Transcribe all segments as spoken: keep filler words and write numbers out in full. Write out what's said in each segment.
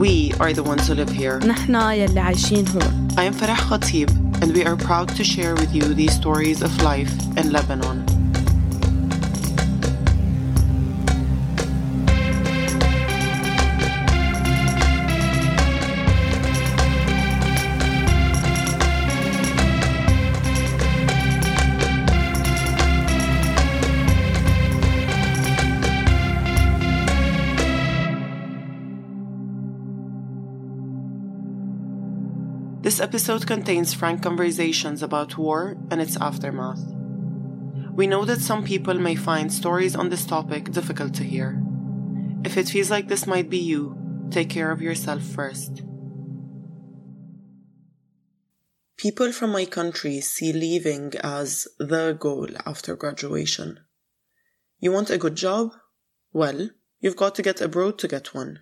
We are the ones who live here. نحنا يلي عايشين هون. I am Farah Khatib, and we are proud to share with you these stories of life in Lebanon. This episode contains frank conversations about war and its aftermath. We know that some people may find stories on this topic difficult to hear. If it feels like this might be you, take care of yourself first. People from my country see leaving as the goal after graduation. You want a good job? Well, you've got to get abroad to get one.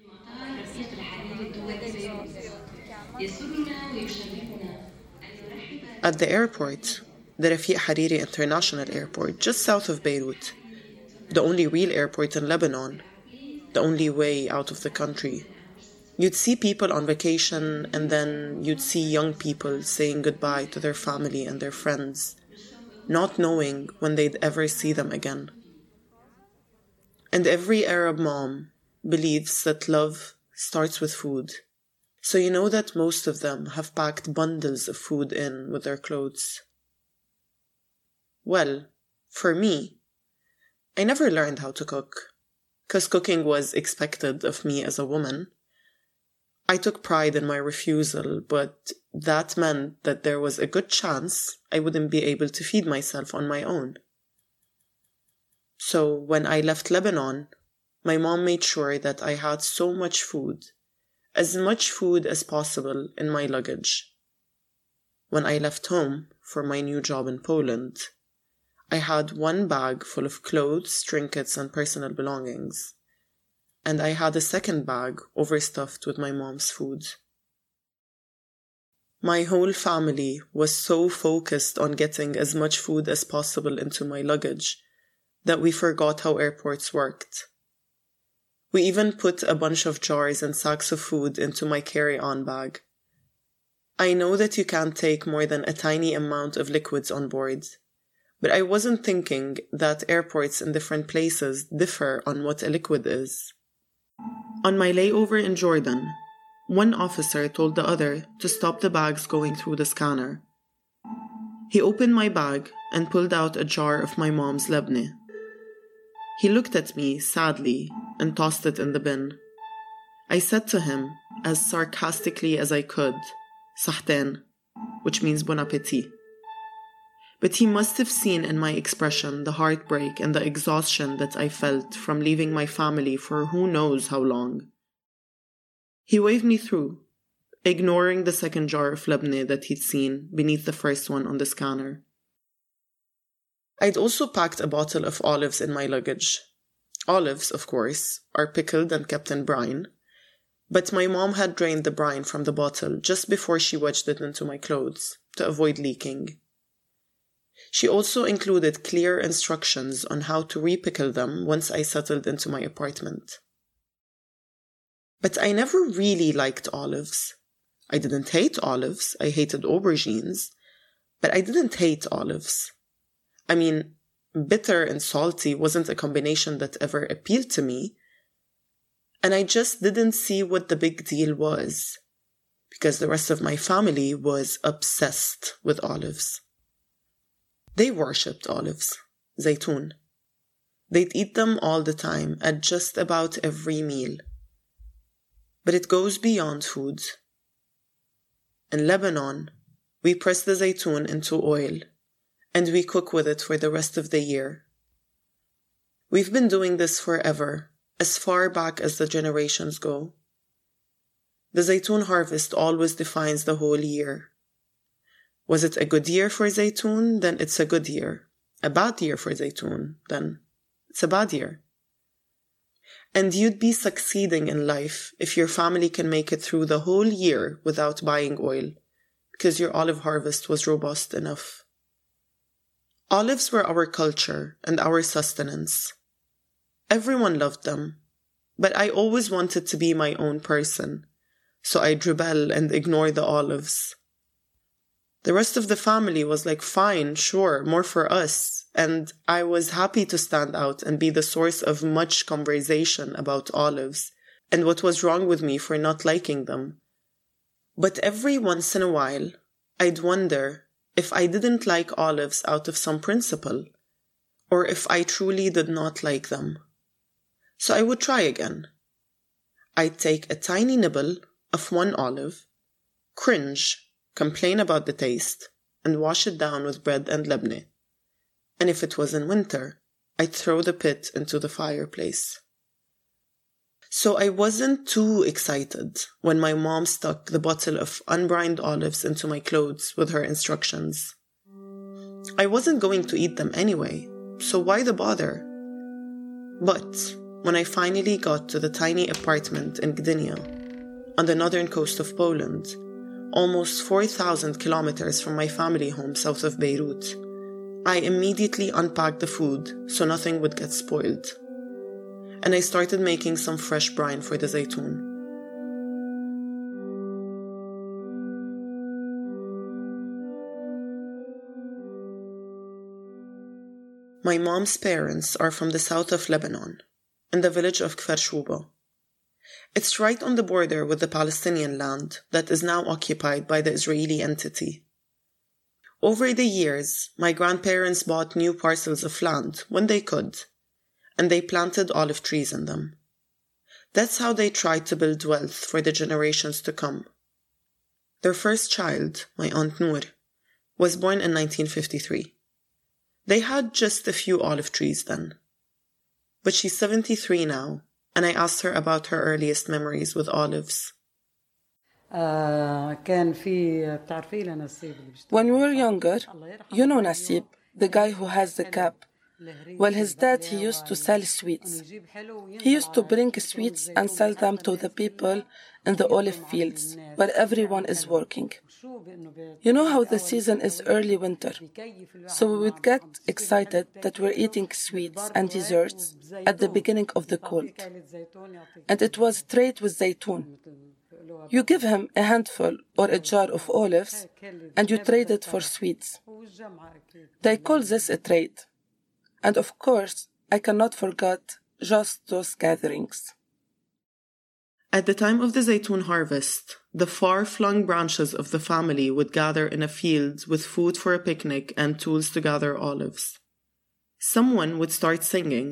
At the airport, the Rafiq Hariri International Airport, just south of Beirut, the only real airport in Lebanon, the only way out of the country, you'd see people on vacation, and then you'd see young people saying goodbye to their family and their friends, not knowing when they'd ever see them again. And every Arab mom believes that love starts with food. So you know that most of them have packed bundles of food in with their clothes. Well, for me, I never learned how to cook, because cooking was expected of me as a woman. I took pride in my refusal, but that meant that there was a good chance I wouldn't be able to feed myself on my own. So when I left Lebanon, my mom made sure that I had so much food, as much food as possible in my luggage. When I left home for my new job in Poland, I had one bag full of clothes, trinkets, and personal belongings, and I had a second bag overstuffed with my mom's food. My whole family was so focused on getting as much food as possible into my luggage that we forgot how airports worked. We even put a bunch of jars and sacks of food into my carry-on bag. I know that you can't take more than a tiny amount of liquids on board, but I wasn't thinking that airports in different places differ on what a liquid is. On my layover in Jordan, one officer told the other to stop the bags going through the scanner. He opened my bag and pulled out a jar of my mom's labneh. He looked at me sadly and tossed it in the bin. I said to him, as sarcastically as I could, "Sahten," which means bon appetit. But he must have seen in my expression the heartbreak and the exhaustion that I felt from leaving my family for who knows how long. He waved me through, ignoring the second jar of labneh that he'd seen beneath the first one on the scanner. I'd also packed a bottle of olives in my luggage. Olives, of course, are pickled and kept in brine, but my mom had drained the brine from the bottle just before she wedged it into my clothes to avoid leaking. She also included clear instructions on how to repickle them once I settled into my apartment. But I never really liked olives. I didn't hate olives, I hated aubergines, but I didn't hate olives. I mean, bitter and salty wasn't a combination that ever appealed to me, and I just didn't see what the big deal was, because the rest of my family was obsessed with olives. They worshipped olives, zaytun. They'd eat them all the time at just about every meal. But it goes beyond food. In Lebanon, we press the zaytun into oil, and we cook with it for the rest of the year. We've been doing this forever, as far back as the generations go. The zaytun harvest always defines the whole year. Was it a good year for zaytun? Then it's a good year. A bad year for zaytun? Then it's a bad year. And you'd be succeeding in life if your family can make it through the whole year without buying oil, because your olive harvest was robust enough. Olives were our culture and our sustenance. Everyone loved them, but I always wanted to be my own person, so I'd rebel and ignore the olives. The rest of the family was like, fine, sure, more for us, and I was happy to stand out and be the source of much conversation about olives and what was wrong with me for not liking them. But every once in a while, I'd wonder if I didn't like olives out of some principle, or if I truly did not like them. So I would try again. I'd take a tiny nibble of one olive, cringe, complain about the taste, and wash it down with bread and lebne. And if it was in winter, I'd throw the pit into the fireplace. So I wasn't too excited when my mom stuck the bottle of unbrined olives into my clothes with her instructions. I wasn't going to eat them anyway, so why the bother? But when I finally got to the tiny apartment in Gdynia, on the northern coast of Poland, almost four thousand kilometers from my family home south of Beirut, I immediately unpacked the food so nothing would get spoiled. And I started making some fresh brine for the zaytun. My mom's parents are from the south of Lebanon, in the village of Kfar Shuba. It's right on the border with the Palestinian land that is now occupied by the Israeli entity. Over the years, my grandparents bought new parcels of land when they could, and they planted olive trees in them. That's how they tried to build wealth for the generations to come. Their first child, my Aunt Noor, was born in nineteen fifty-three. They had just a few olive trees then. But she's seventy-three now, and I asked her about her earliest memories with olives. When we were younger, you know Nasib, the guy who has the cap. Well, his dad, he used to sell sweets. He used to bring sweets and sell them to the people in the olive fields, where everyone is working. You know how the season is early winter, so we would get excited that we're eating sweets and desserts at the beginning of the cold. And it was trade with zaytun. You give him a handful or a jar of olives, and you trade it for sweets. They call this a trade. And of course, I cannot forget just those gatherings. At the time of the zaytun harvest, the far-flung branches of the family would gather in a field with food for a picnic and tools to gather olives. Someone would start singing.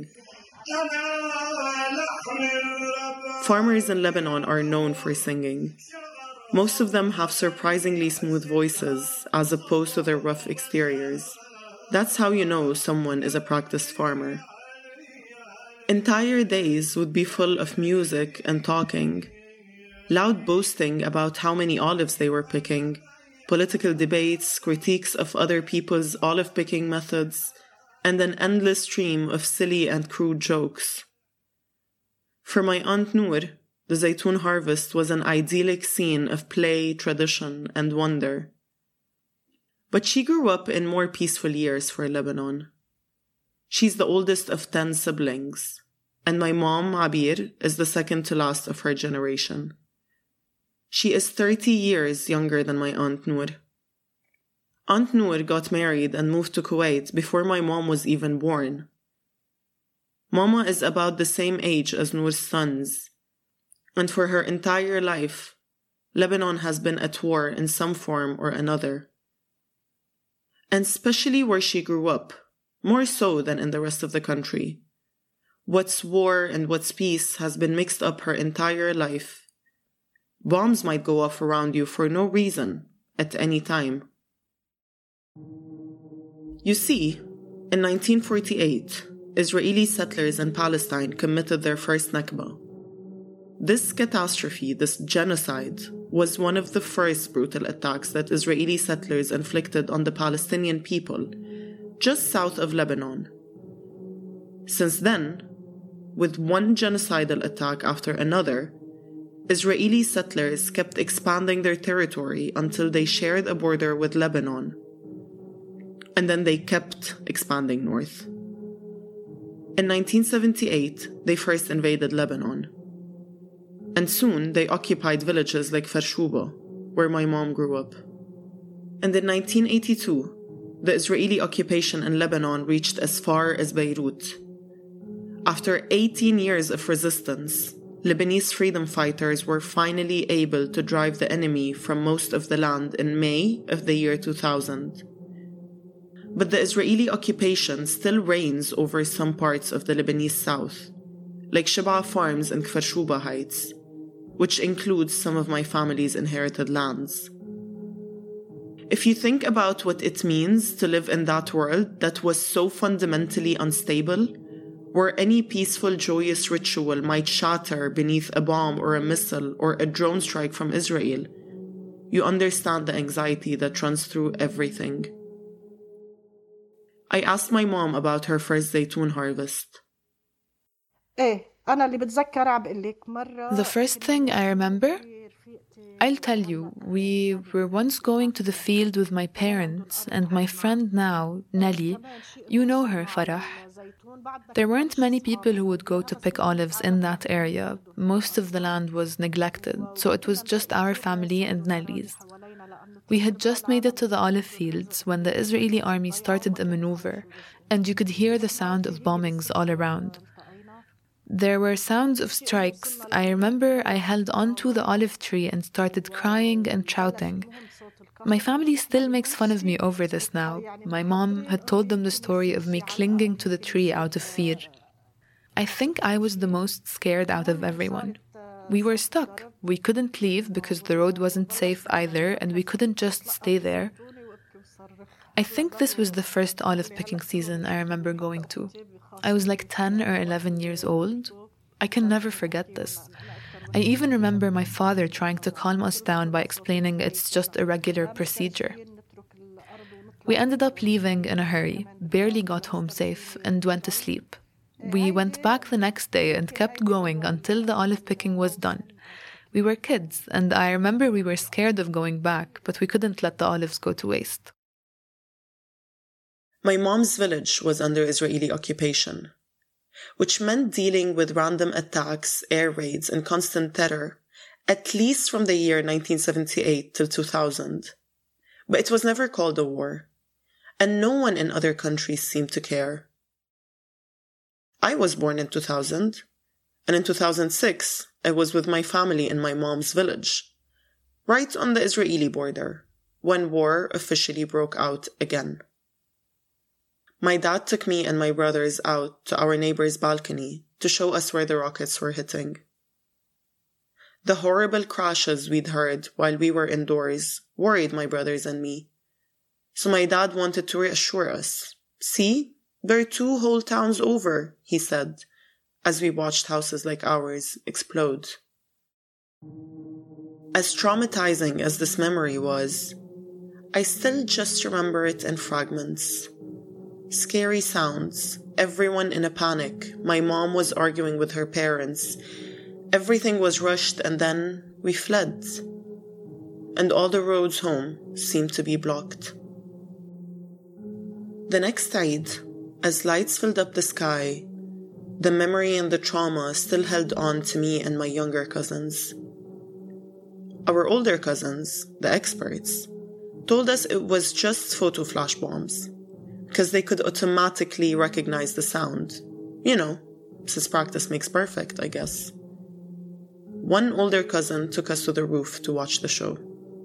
Farmers in Lebanon are known for singing. Most of them have surprisingly smooth voices as opposed to their rough exteriors. That's how you know someone is a practiced farmer. Entire days would be full of music and talking, loud boasting about how many olives they were picking, political debates, critiques of other people's olive-picking methods, and an endless stream of silly and crude jokes. For my Aunt Noor, the zaytun harvest was an idyllic scene of play, tradition, and wonder. But she grew up in more peaceful years for Lebanon. She's the oldest of ten siblings, and my mom, Abir, is the second to last of her generation. She is thirty years younger than my Aunt Noor. Aunt Noor got married and moved to Kuwait before my mom was even born. Mama is about the same age as Noor's sons, and for her entire life, Lebanon has been at war in some form or another. And especially where she grew up, more so than in the rest of the country. What's war and what's peace has been mixed up her entire life. Bombs might go off around you for no reason, at any time. You see, in nineteen forty-eight, Israeli settlers in Palestine committed their first Nakba. This catastrophe, this genocide, was one of the first brutal attacks that Israeli settlers inflicted on the Palestinian people, just south of Lebanon. Since then, with one genocidal attack after another, Israeli settlers kept expanding their territory until they shared a border with Lebanon. And then they kept expanding north. In nineteen seventy-eight, they first invaded Lebanon. and soon they occupied villages like Farshuba, where my mom grew up. And in nineteen eighty-two, the Israeli occupation in Lebanon reached as far as Beirut. After eighteen years of resistance, Lebanese freedom fighters were finally able to drive the enemy from most of the land in May of the year two thousand. But the Israeli occupation still reigns over some parts of the Lebanese south, like Shibaa Farms and Kfar Shuba Heights, which includes some of my family's inherited lands. If you think about what it means to live in that world that was so fundamentally unstable, where any peaceful, joyous ritual might shatter beneath a bomb or a missile or a drone strike from Israel, you understand the anxiety that runs through everything. I asked my mom about her first zaytun harvest. The first thing I remember, I'll tell you, we were once going to the field with my parents and my friend now, Nelly, you know her, Farah. There weren't many people who would go to pick olives in that area. Most of the land was neglected, so it was just our family and Nelly's. We had just made it to the olive fields when the Israeli army started a maneuver, and you could hear the sound of bombings all around. There were sounds of strikes. I remember I held onto the olive tree and started crying and shouting. My family still makes fun of me over this now. My mom had told them the story of me clinging to the tree out of fear. I think I was the most scared out of everyone. We were stuck. We couldn't leave because the road wasn't safe either, and we couldn't just stay there. I think this was the first olive picking season I remember going to. I was like ten or eleven years old. I can never forget this. I even remember my father trying to calm us down by explaining it's just a regular procedure. We ended up leaving in a hurry, barely got home safe, and went to sleep. We went back the next day and kept going until the olive picking was done. We were kids, and I remember we were scared of going back, but we couldn't let the olives go to waste. My mom's village was under Israeli occupation, which meant dealing with random attacks, air raids, and constant terror, at least from the year nineteen seventy-eight till two thousand. But it was never called a war, and no one in other countries seemed to care. I was born in two thousand, and in two thousand six, I was with my family in my mom's village, right on the Israeli border, when war officially broke out again. My dad took me and my brothers out to our neighbor's balcony to show us where the rockets were hitting. The horrible crashes we'd heard while we were indoors worried my brothers and me. So my dad wanted to reassure us. See, they're two whole towns over, he said, as we watched houses like ours explode. As traumatizing as this memory was, I still just remember it in fragments. Scary sounds, everyone in a panic. My mom was arguing with her parents. Everything was rushed and then we fled. And all the roads home seemed to be blocked. The next Eid, as lights filled up the sky, the memory and the trauma still held on to me and my younger cousins. Our older cousins, the experts, told us it was just photo flash bombs, because they could automatically recognize the sound. You know, since practice makes perfect, I guess. One older cousin took us to the roof to watch the show.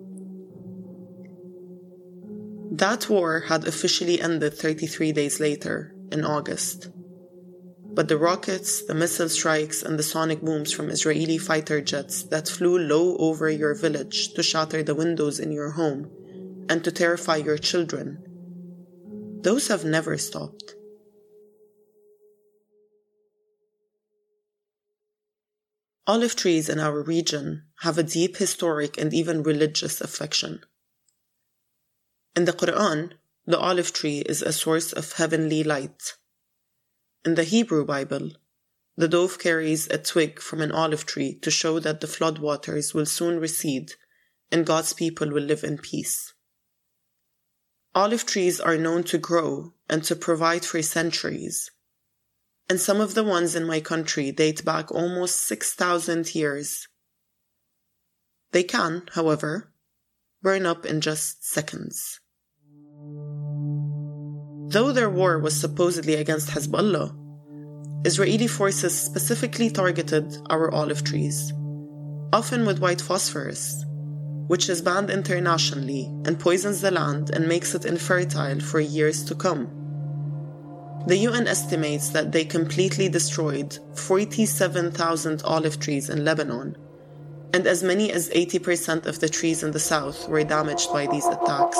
That war had officially ended thirty-three days later, in August. But the rockets, the missile strikes, and the sonic booms from Israeli fighter jets that flew low over your village to shatter the windows in your home and to terrify your children, those have never stopped. Olive trees in our region have a deep historic and even religious affection. In the Quran, the olive tree is a source of heavenly light. In the Hebrew Bible, the dove carries a twig from an olive tree to show that the floodwaters will soon recede and God's people will live in peace. Olive trees are known to grow and to provide for centuries, and some of the ones in my country date back almost six thousand years They can, however, burn up in just seconds. Though their war was supposedly against Hezbollah, Israeli forces specifically targeted our olive trees, often with white phosphorus, which is banned internationally and poisons the land and makes it infertile for years to come. The U N estimates that they completely destroyed forty-seven thousand olive trees in Lebanon, and as many as eighty percent of the trees in the south were damaged by these attacks.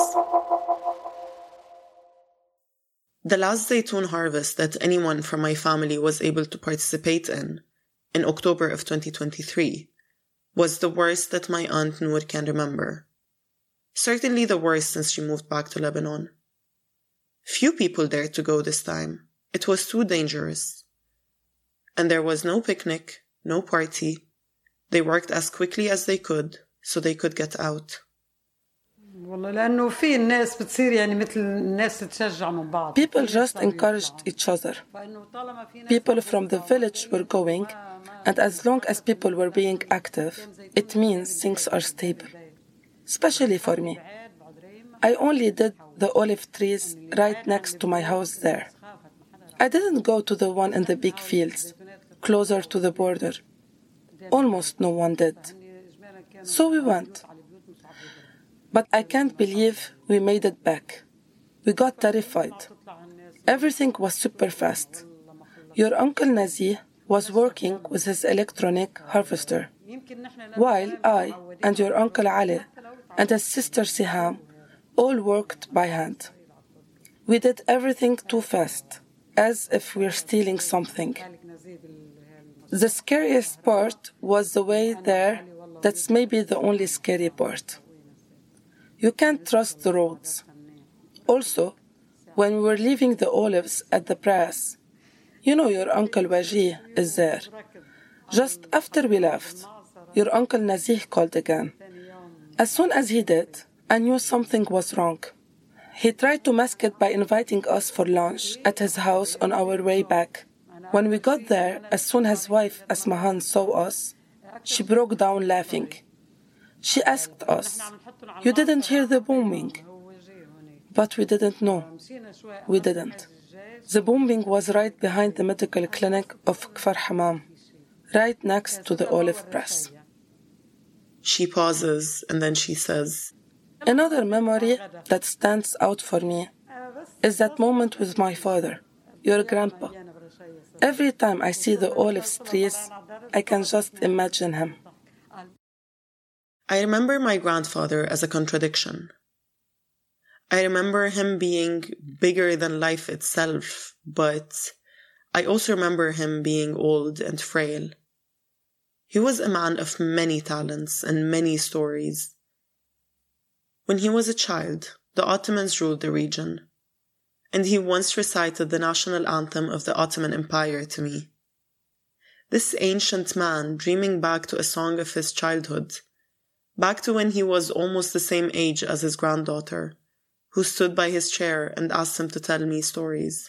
The last zaytun harvest that anyone from my family was able to participate in, in October of twenty twenty-three, was the worst that my Aunt Noor can remember. Certainly the worst since she moved back to Lebanon. Few people dared to go this time. It was too dangerous. And there was no picnic, no party. They worked as quickly as they could so they could get out. People just encouraged each other. People from the village were going, and as long as people were being active, it means things are stable. Especially for me. I only did the olive trees right next to my house there. I didn't go to the one in the big fields, closer to the border. Almost no one did. So we went. But I can't believe we made it back. We got terrified. Everything was super fast. Your Uncle Nazih was working with his electronic harvester, while I and your Uncle Ali and his sister Siham all worked by hand. We did everything too fast, as if we were stealing something. The scariest part was the way there. That's maybe the only scary part. You can't trust the roads. Also, when we were leaving the olives at the press, you know your Uncle Wajih is there. Just after we left, your Uncle Nazih called again. As soon as he did, I knew something was wrong. He tried to mask it by inviting us for lunch at his house on our way back. When we got there, as soon as his wife Asmahan saw us, she broke down laughing. She asked us, "You didn't hear the booming?" But we didn't know. We didn't. The booming was right behind the medical clinic of Kfar Hamam, right next to the olive press. She pauses and then she says, Another memory that stands out for me is that moment with my father, your grandpa. Every time I see the olive trees, I can just imagine him. I remember my grandfather as a contradiction. I remember him being bigger than life itself, but I also remember him being old and frail. He was a man of many talents and many stories. When he was a child, the Ottomans ruled the region, and he once recited the national anthem of the Ottoman Empire to me. This ancient man dreaming back to a song of his childhood, back to when he was almost the same age as his granddaughter, who stood by his chair and asked him to tell me stories.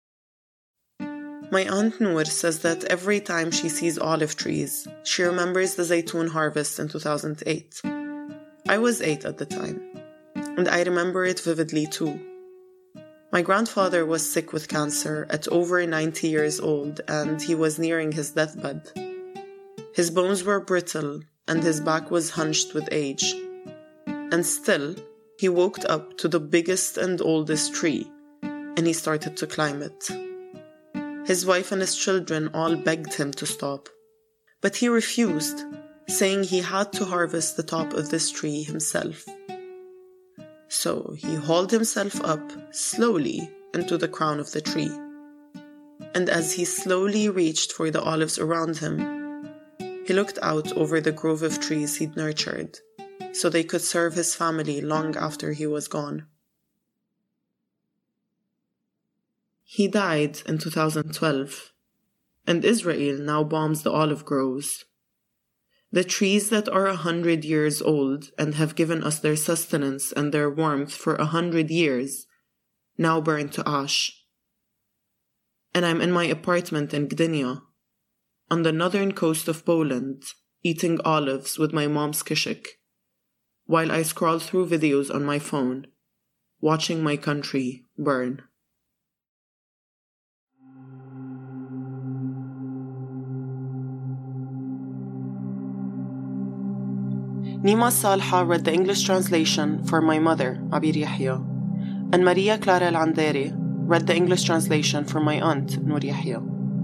My Aunt Noor says that every time she sees olive trees, she remembers the zaytun harvest in two thousand eight. I was eight at the time, and I remember it vividly too. My grandfather was sick with cancer at over ninety years old, and he was nearing his deathbed. His bones were brittle, and his back was hunched with age. And still, he walked up to the biggest and oldest tree, and he started to climb it. His wife and his children all begged him to stop, but he refused, saying he had to harvest the top of this tree himself. So he hauled himself up slowly into the crown of the tree. And as he slowly reached for the olives around him, he looked out over the grove of trees he'd nurtured, so they could serve his family long after he was gone. He died in two thousand twelve, and Israel now bombs the olive groves. The trees that are a hundred years old and have given us their sustenance and their warmth for a hundred years now burn to ash. And I'm in my apartment in Gdynia, on the northern coast of Poland, eating olives with my mom's kishik, while I scroll through videos on my phone, watching my country burn. Nima Salha read the English translation for my mother, Abir Yahya, and Maria Clara Al-Anderi read the English translation for my aunt, Noor Yahya.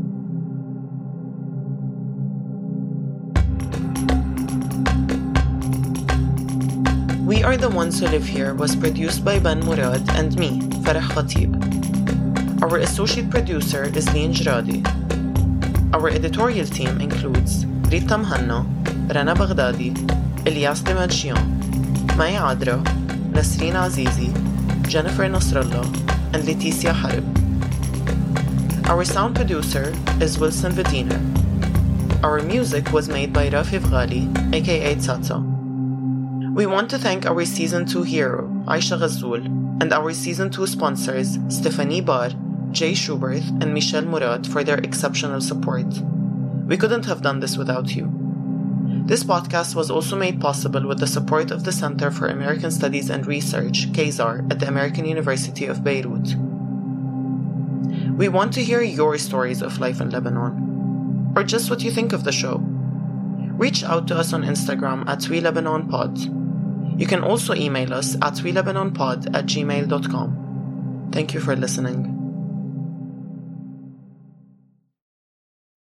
We Are the Ones Who Live Here was produced by Ben Murad and me, Farah Khatib. Our associate producer is Lien Jradi. Our editorial team includes Rita Mhanna, Rana Baghdadi, Ilyas Dimajian, Maya Adra, Nasreen Azizi, Jennifer Nasrallah, and Leticia Harib. Our sound producer is Wilson Vediner. Our music was made by Rafi Ghali, aka Tsatsa. We want to thank our Season two hero, Aisha Ghazzoul, and our Season two sponsors, Stephanie Barr, Jay Schubert, and Michelle Murad for their exceptional support. We couldn't have done this without you. This podcast was also made possible with the support of the Center for American Studies and Research, K Z A R, at the American University of Beirut. We want to hear your stories of life in Lebanon, or just what you think of the show. Reach out to us on Instagram at WeLebanonPod. You can also email us at WeLebanonPod at gmail dot com. Thank you for listening.